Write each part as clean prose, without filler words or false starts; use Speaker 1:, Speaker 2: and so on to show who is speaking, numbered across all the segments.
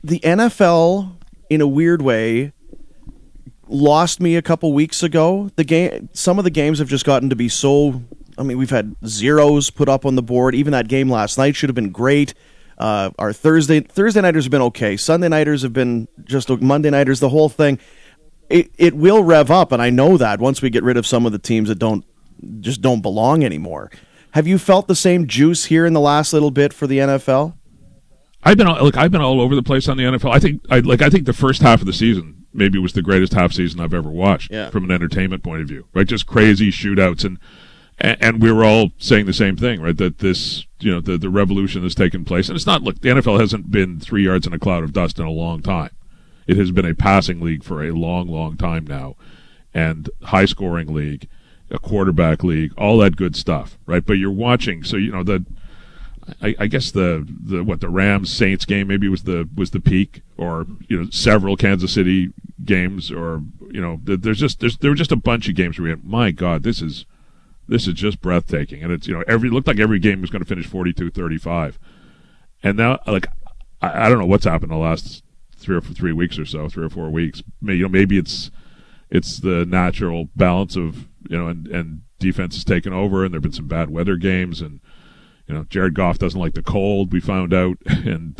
Speaker 1: the NFL, in a weird way, lost me a couple weeks ago. Some of the games have just gotten to be so. I mean, we've had zeros put up on the board. Even that game last night should have been great. Our Thursday nighters have been okay. Sunday nighters have been just Monday nighters. The whole thing, it will rev up, and I know that once we get rid of some of the teams that don't belong anymore. Have you felt the same juice here in the last little bit for the NFL?
Speaker 2: I've been all over the place on the NFL. I think the first half of the season maybe was the greatest half season I've ever watched from an entertainment point of view. Right, just crazy shootouts and we were all saying the same thing, right? That this, the revolution has taken place, and it's not. Look, the NFL hasn't been 3 yards in a cloud of dust in a long time. It has been a passing league for a long, long time now, and high scoring league, a quarterback league, all that good stuff, right? But you're watching, so I guess the Rams Saints game maybe was the peak, or several Kansas City games, or there were just a bunch of games where we had, my God, this is just breathtaking, and it's it looked like every game was going to finish 42-35, and now I don't know what's happened the last 3 weeks or so, 3 or 4 weeks. Maybe it's the natural balance of and defense has taken over, and there've been some bad weather games, and Jared Goff doesn't like the cold, we found out, and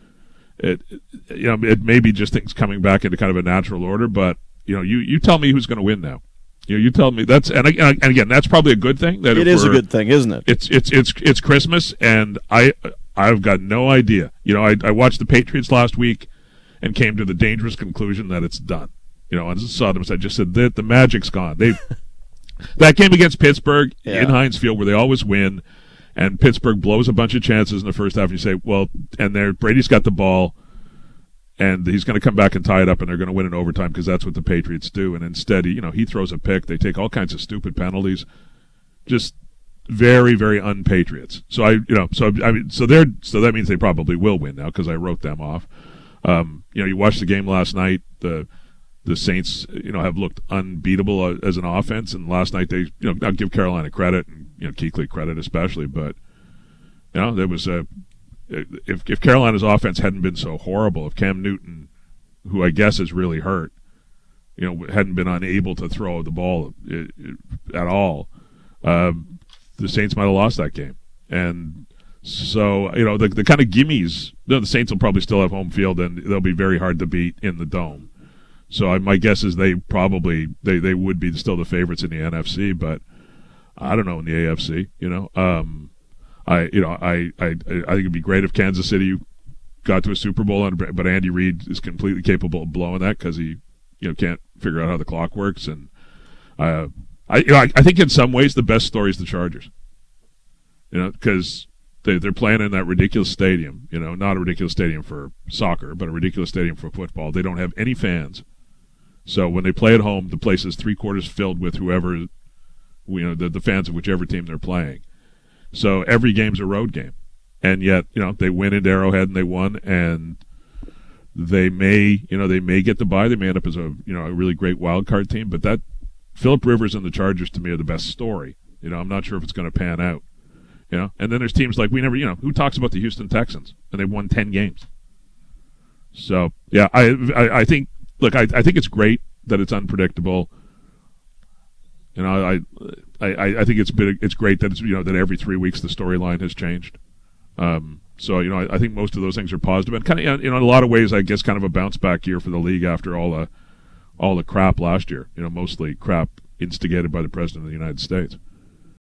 Speaker 2: it may be just things coming back into kind of a natural order, but you tell me who's going to win now. You tell me that's and again that's probably a good thing. That
Speaker 1: it is a good thing, isn't it?
Speaker 2: It's Christmas, and I've got no idea. I watched the Patriots last week and came to the dangerous conclusion that it's done. I saw them. I just said that the magic's gone. That game against Pittsburgh in Heinz Field, where they always win, and Pittsburgh blows a bunch of chances in the first half, and you say, well, and Brady's got the ball, and he's going to come back and tie it up, and they're going to win in overtime because that's what the Patriots do. And instead, he throws a pick. They take all kinds of stupid penalties, just very, very un-Patriots. So that means they probably will win now because I wrote them off. You watched the game last night. The Saints, have looked unbeatable as an offense, and last night they, I'll give Carolina credit and Kuechly credit especially, but there was if Carolina's offense hadn't been so horrible, if Cam Newton, who I guess is really hurt, hadn't been unable to throw the ball at all, the Saints might have lost that game. And so, the kind of gimmies, the Saints will probably still have home field, and they'll be very hard to beat in the Dome. So my guess is they would be still the favorites in the NFC, but I don't know in the AFC. I think it'd be great if Kansas City got to a Super Bowl, but Andy Reid is completely capable of blowing that because he can't figure out how the clock works. And I think in some ways the best story is the Chargers. Because they're playing in that ridiculous stadium. Not a ridiculous stadium for soccer, but a ridiculous stadium for football. They don't have any fans. So when they play at home, the place is 3/4 filled with whoever, the fans of whichever team they're playing. So every game's a road game, and yet they win at Arrowhead and they won, and they may get the bye. They may end up as a really great wild card team, but that Phillip Rivers and the Chargers to me are the best story. I'm not sure if it's going to pan out. And then there's teams like who talks about the Houston Texans, and they've won 10 games. So yeah, I think. Look, I think it's great that it's unpredictable. I think it's great that it's that every 3 weeks the storyline has changed. So I think most of those things are positive, and kind of in a lot of ways I guess kind of a bounce back year for the league after all the crap last year. Mostly crap instigated by the President of the United States.